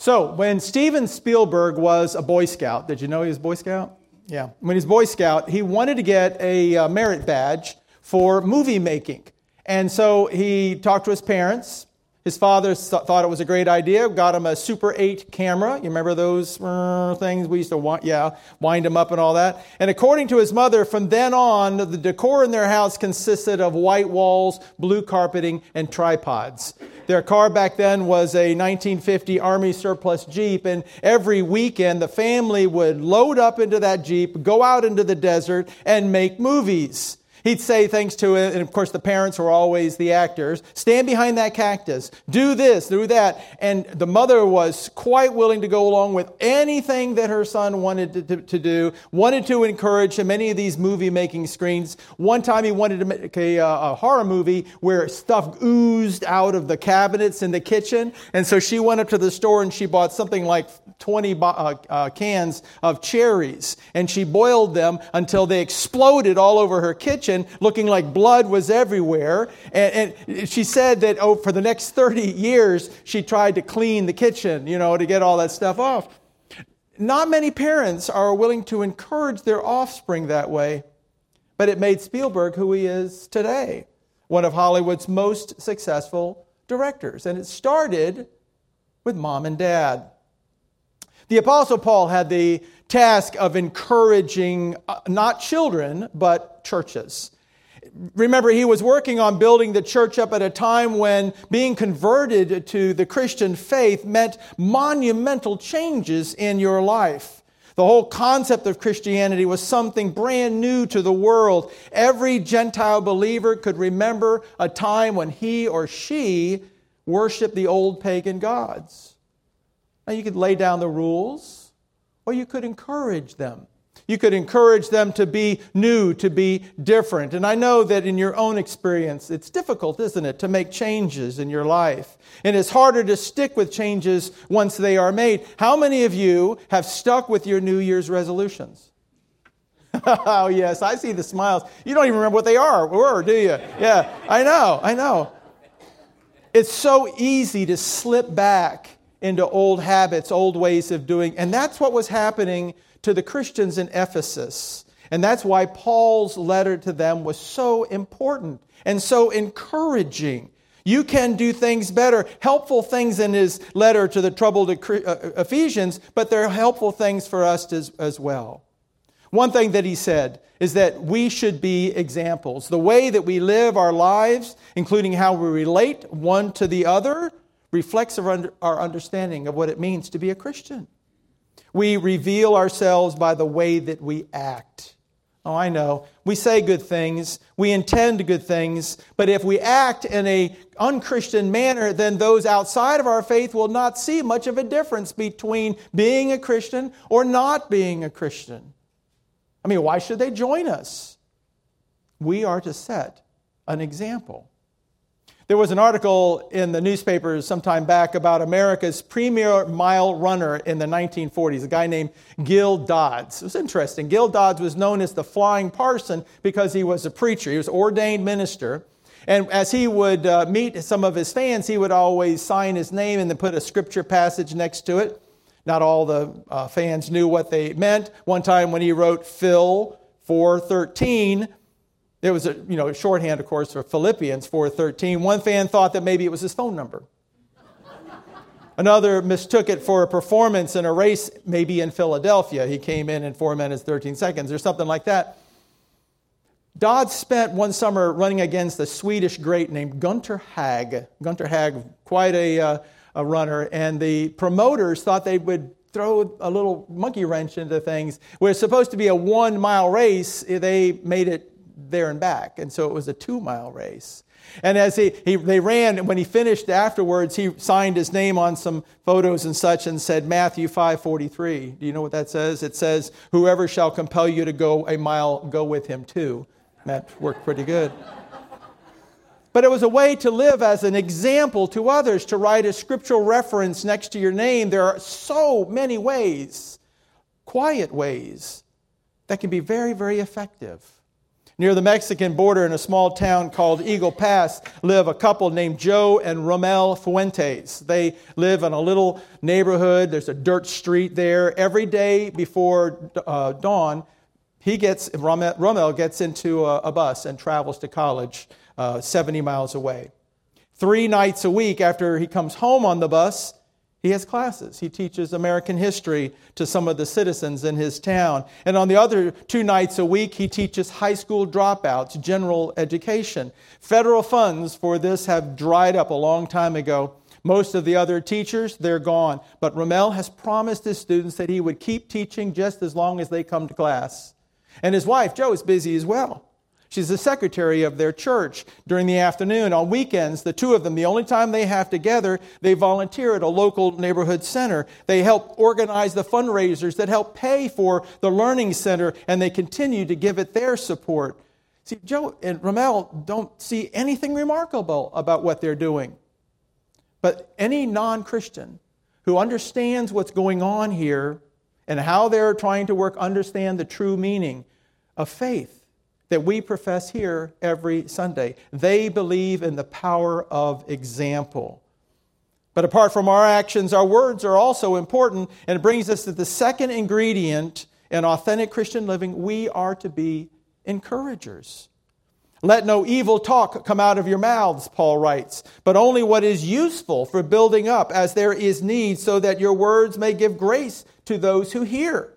So, when Steven Spielberg was a Boy Scout, did you know he was a Boy Scout? Yeah. When he was a Boy Scout, he wanted to get a merit badge for movie making. And so he talked to his parents. His father thought it was a great idea, got him a Super 8 camera. You remember those things we used to wind them up and all that? And according to his mother, from then on, the decor in their house consisted of white walls, blue carpeting, and tripods. Their car back then was a 1950 Army surplus Jeep, and every weekend the family would load up into that Jeep, go out into the desert, and make movies. He'd say things to it, and of course the parents were always the actors. Stand behind that cactus. Do this, do that. And the mother was quite willing to go along with anything that her son wanted to do, wanted to encourage him. Many of these movie-making screens. One time he wanted to make a horror movie where stuff oozed out of the cabinets in the kitchen. And so she went up to the store and she bought something like 20 cans of cherries. And she boiled them until they exploded all over her kitchen, looking like blood was everywhere. And she said that for the next 30 years, she tried to clean the kitchen, to get all that stuff off. Not many parents are willing to encourage their offspring that way, but it made Spielberg who he is today, one of Hollywood's most successful directors. And it started with mom and dad. The Apostle Paul had the task of encouraging not children, but churches. Remember, he was working on building the church up at a time when being converted to the Christian faith meant monumental changes in your life. The whole concept of Christianity was something brand new to the world. Every Gentile believer could remember a time when he or she worshiped the old pagan gods. Now, you could lay down the rules, or you could encourage them. You could encourage them to be new, to be different. And I know that in your own experience, it's difficult, isn't it, to make changes in your life. And it's harder to stick with changes once they are made. How many of you have stuck with your New Year's resolutions? Oh, yes, I see the smiles. You don't even remember what they were, do you? Yeah, I know. It's so easy to slip back into old habits, old ways of doing. And that's what was happening to the Christians in Ephesus. And that's why Paul's letter to them was so important and so encouraging. You can do things better. Helpful things in his letter to the troubled Ephesians, but they're helpful things for us as well. One thing that he said is that we should be examples. The way that we live our lives, including how we relate one to the other, reflects our understanding of what it means to be a Christian. We reveal ourselves by the way that we act. Oh, I know. We say good things. We intend good things. But if we act in an unchristian manner, then those outside of our faith will not see much of a difference between being a Christian or not being a Christian. I mean, why should they join us? We are to set an example. There was an article in the newspapers some time back about America's premier mile runner in the 1940s, a guy named Gil Dodds. It was interesting. Gil Dodds was known as the Flying Parson because he was a preacher. He was an ordained minister. And as he would meet some of his fans, he would always sign his name and then put a scripture passage next to it. Not all the fans knew what they meant. One time when he wrote Phil 4:13, it was a shorthand, of course, for Philippians 4:13. One fan thought that maybe it was his phone number. Another mistook it for a performance in a race, maybe in Philadelphia. He came in 4 minutes, 13 seconds, or something like that. Dodd spent one summer running against a Swedish great named Gunter Hag. Gunter Hag, quite a runner, and the promoters thought they would throw a little monkey wrench into things. Where it's supposed to be a 1 mile race, they made it there and back. And so it was a 2 mile race. And as they ran, and when he finished afterwards, he signed his name on some photos and such and said, Matthew 5:43. Do you know what that says? It says, whoever shall compel you to go a mile, go with him too. That worked pretty good. But it was a way to live as an example to others, to write a scriptural reference next to your name. There are so many ways, quiet ways, that can be very, very effective. Near the Mexican border in a small town called Eagle Pass live a couple named Joe and Romel Fuentes. They live in a little neighborhood. There's a dirt street there. Every day before dawn, Romel gets into a bus and travels to college 70 miles away. 3 nights a week after he comes home on the bus, he has classes. He teaches American history to some of the citizens in his town. And on the other 2 nights a week, he teaches high school dropouts general education. Federal funds for this have dried up a long time ago. Most of the other teachers, they're gone. But Romel has promised his students that he would keep teaching just as long as they come to class. And his wife, Jo, is busy as well. She's the secretary of their church during the afternoon. On weekends, the two of them, the only time they have together, they volunteer at a local neighborhood center. They help organize the fundraisers that help pay for the learning center, and they continue to give it their support. See, Jo and Romel don't see anything remarkable about what they're doing. But any non-Christian who understands what's going on here and how they're trying to understand the true meaning of faith that we profess here every Sunday. They believe in the power of example. But apart from our actions, our words are also important, and it brings us to the second ingredient in authentic Christian living. We are to be encouragers. Let no evil talk come out of your mouths, Paul writes, but only what is useful for building up as there is need, so that your words may give grace to those who hear.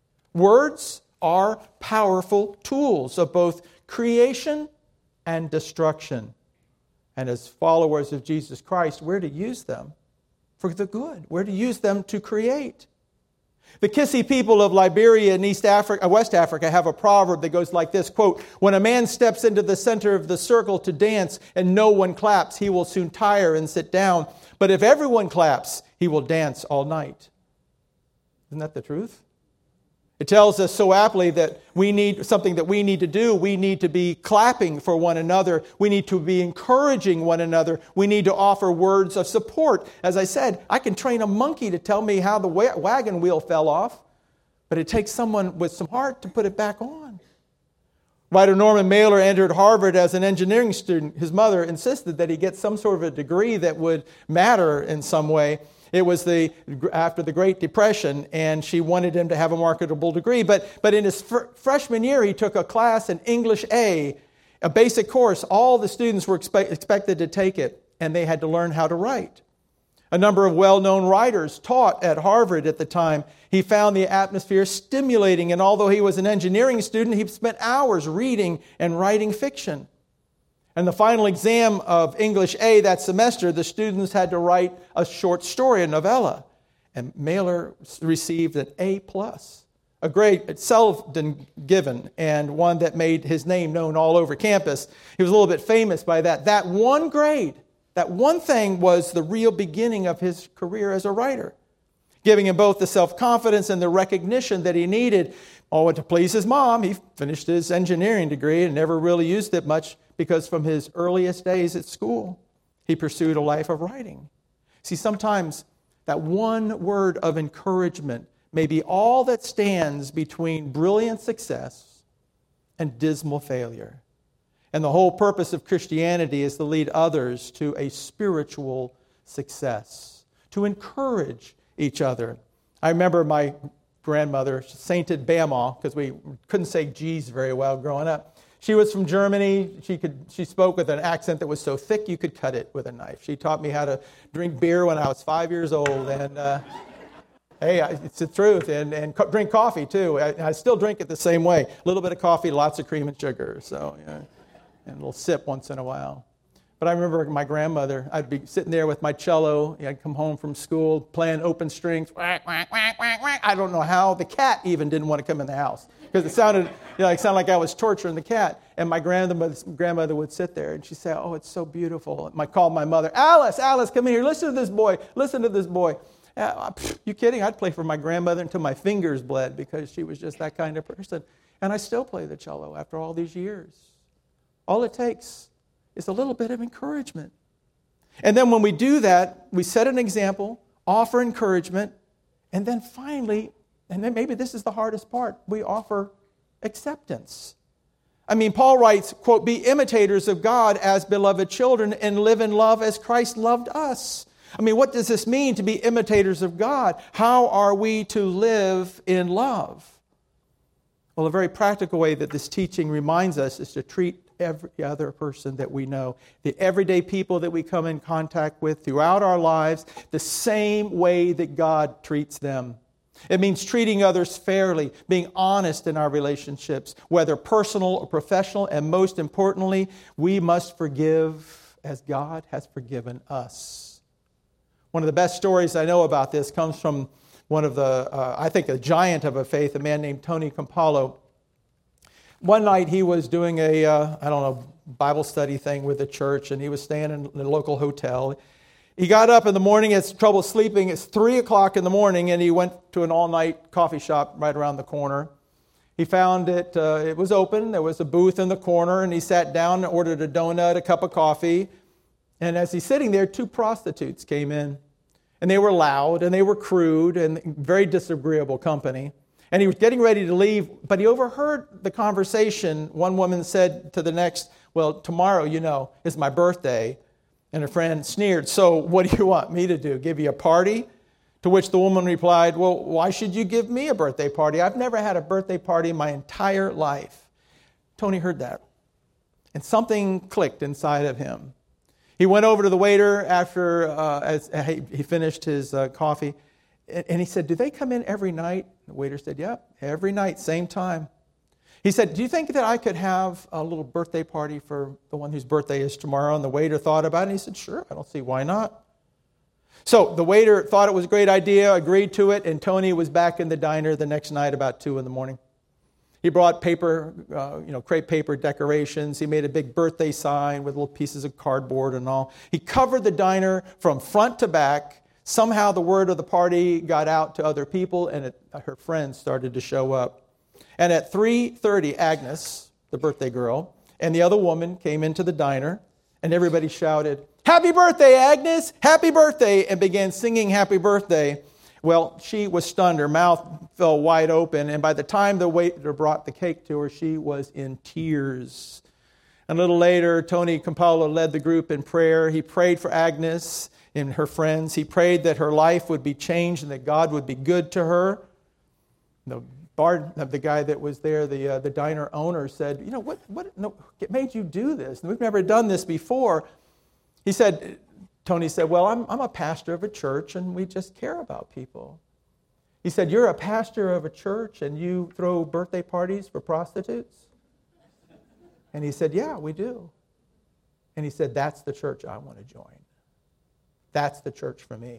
Words are powerful tools of both creation and destruction. And as followers of Jesus Christ, we're to use them for the good. We're to use them to create. The Kissi people of Liberia and West Africa have a proverb that goes like this, quote, "When a man steps into the center of the circle to dance and no one claps, he will soon tire and sit down. But if everyone claps, he will dance all night." Isn't that the truth? It tells us so aptly that we need something that we need to do. We need to be clapping for one another. We need to be encouraging one another. We need to offer words of support. As I said, I can train a monkey to tell me how the wagon wheel fell off, but it takes someone with some heart to put it back on. Writer Norman Mailer entered Harvard as an engineering student. His mother insisted that he get some sort of a degree that would matter in some way. It was after the Great Depression, and she wanted him to have a marketable degree. But in his freshman year, he took a class in English A basic course. All the students were expected to take it, and they had to learn how to write. A number of well-known writers taught at Harvard at the time. He found the atmosphere stimulating, and although he was an engineering student, he spent hours reading and writing fiction. And the final exam of English A that semester, the students had to write a short story, a novella. And Mailer received an A+, a grade seldom given, and one that made his name known all over campus. He was a little bit famous by that. That one grade, that one thing was the real beginning of his career as a writer, giving him both the self-confidence and the recognition that he needed. To please his mom, he finished his engineering degree and never really used it much, because from his earliest days at school, he pursued a life of writing. See, sometimes that one word of encouragement may be all that stands between brilliant success and dismal failure. And the whole purpose of Christianity is to lead others to a spiritual success, to encourage each other. I remember my grandmother, sainted Bama, because we couldn't say G's very well growing up. She was from Germany. She spoke with an accent that was so thick you could cut it with a knife. She taught me how to drink beer when I was 5 years old, and hey, it's the truth. And drink coffee too. I still drink it the same way. A little bit of coffee, lots of cream and sugar. So yeah, and a little sip once in a while. But I remember my grandmother. I'd be sitting there with my cello. I'd come home from school playing open strings. Whack, whack, whack, whack, whack. I don't know how the cat even didn't want to come in the house, because it sounded like I was torturing the cat. And my grandmother would sit there and she'd say, "Oh, it's so beautiful." And I called my mother, Alice, come in here. Listen to this boy. You kidding? I'd play for my grandmother until my fingers bled, because she was just that kind of person. And I still play the cello after all these years. All it takes is a little bit of encouragement. And then when we do that, we set an example, offer encouragement, and then finally, and then maybe this is the hardest part, we offer acceptance. I mean, Paul writes, quote, be imitators of God as beloved children and live in love as Christ loved us. I mean, what does this mean to be imitators of God? How are we to live in love? Well, a very practical way that this teaching reminds us is to treat every other person that we know, the everyday people that we come in contact with throughout our lives, the same way that God treats them. It means treating others fairly, being honest in our relationships, whether personal or professional, and most importantly, we must forgive as God has forgiven us. One of the best stories I know about this comes from one of the, I think, a giant of a faith, a man named Tony Campolo. One night he was doing a, Bible study thing with the church, and he was staying in a local hotel. He got up in the morning, has trouble sleeping. It's 3 o'clock in the morning, and he went to an all-night coffee shop right around the corner. He found it was open. There was a booth in the corner, and he sat down and ordered a donut, a cup of coffee. And as he's sitting there, 2 prostitutes came in. And they were loud, and they were crude, and very disagreeable company. And he was getting ready to leave, but he overheard the conversation. One woman said to the next, well, tomorrow, is my birthday. And her friend sneered, so what do you want me to do, give you a party? To which the woman replied, well, why should you give me a birthday party? I've never had a birthday party in my entire life. Tony heard that, and something clicked inside of him. He went over to the waiter after as he finished his coffee, and he said, do they come in every night? The waiter said, yep, every night, same time. He said, do you think that I could have a little birthday party for the one whose birthday is tomorrow? And the waiter thought about it, and he said, sure, I don't see why not. So the waiter thought it was a great idea, agreed to it, and Tony was back in the diner the next night about 2 in the morning. He brought paper, crepe paper decorations. He made a big birthday sign with little pieces of cardboard and all. He covered the diner from front to back. Somehow the word of the party got out to other people, and her friends started to show up. And at 3:30, Agnes, the birthday girl, and the other woman came into the diner, and everybody shouted, happy birthday, Agnes, happy birthday, and began singing happy birthday. Well, she was stunned. Her mouth fell wide open, and by the time the waiter brought the cake to her, she was in tears. And a little later, Tony Campolo led the group in prayer. He prayed for Agnes and her friends. He prayed that her life would be changed and that God would be good to her. The guy that was there, the diner owner, said, what made you do this? We've never done this before. Tony said, well, I'm a pastor of a church, and we just care about people. He said, you're a pastor of a church, and you throw birthday parties for prostitutes? And he said, yeah, we do. And he said, that's the church I want to join. That's the church for me.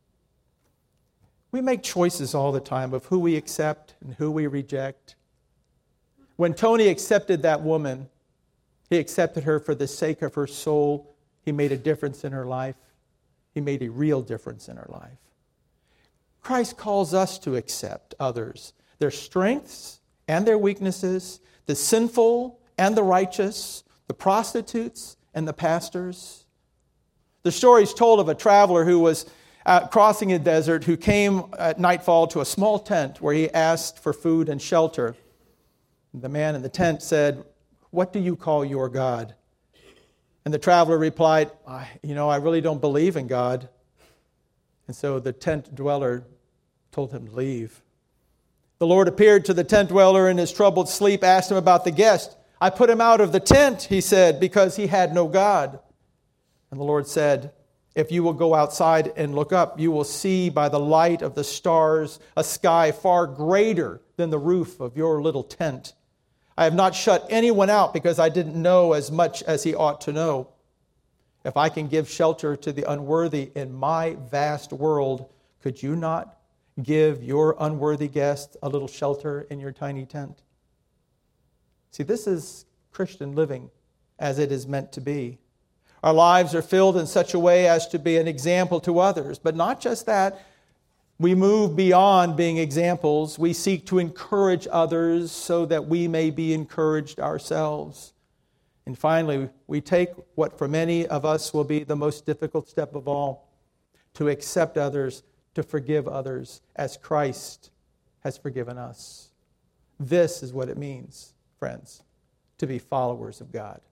We make choices all the time of who we accept and who we reject. When Tony accepted that woman, he accepted her for the sake of her soul. He made a difference in her life. He made a real difference in her life. Christ calls us to accept others, their strengths and their weaknesses, the sinful and the righteous, the prostitutes and the pastors. The story is told of a traveler who was crossing a desert who came at nightfall to a small tent where he asked for food and shelter. The man in the tent said, what do you call your God? And the traveler replied, I really don't believe in God. And so the tent dweller told him to leave. The Lord appeared to the tent dweller in his troubled sleep, asked him about the guest. I put him out of the tent, he said, because he had no God. And the Lord said, if you will go outside and look up, you will see by the light of the stars a sky far greater than the roof of your little tent. I have not shut anyone out because I didn't know as much as he ought to know. If I can give shelter to the unworthy in my vast world, could you not give your unworthy guest a little shelter in your tiny tent? See, this is Christian living as it is meant to be. Our lives are filled in such a way as to be an example to others. But not just that, we move beyond being examples. We seek to encourage others so that we may be encouraged ourselves. And finally, we take what for many of us will be the most difficult step of all, to accept others, to forgive others as Christ has forgiven us. This is what it means, friends, to be followers of God.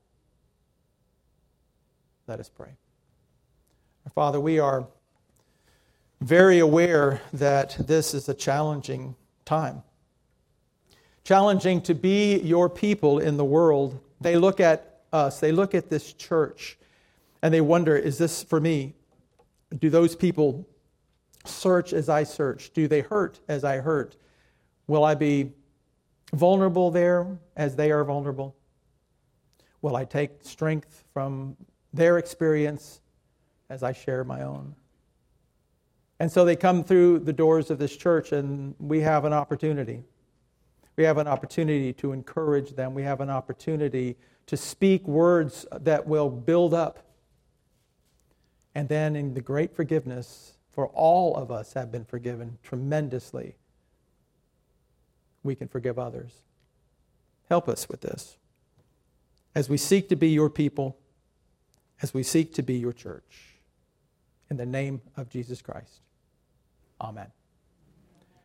Let us pray. Our Father, we are very aware that this is a challenging time. Challenging to be your people in the world. They look at us, they look at this church, and they wonder, is this for me? Do those people search as I search? Do they hurt as I hurt? Will I be vulnerable there as they are vulnerable? Will I take strength from their experience as I share my own? And so they come through the doors of this church, and we have an opportunity. We have an opportunity to encourage them. We have an opportunity to speak words that will build up. And then in the great forgiveness, for all of us have been forgiven tremendously, we can forgive others. Help us with this as we seek to be your people, as we seek to be your church. In the name of Jesus Christ. Amen.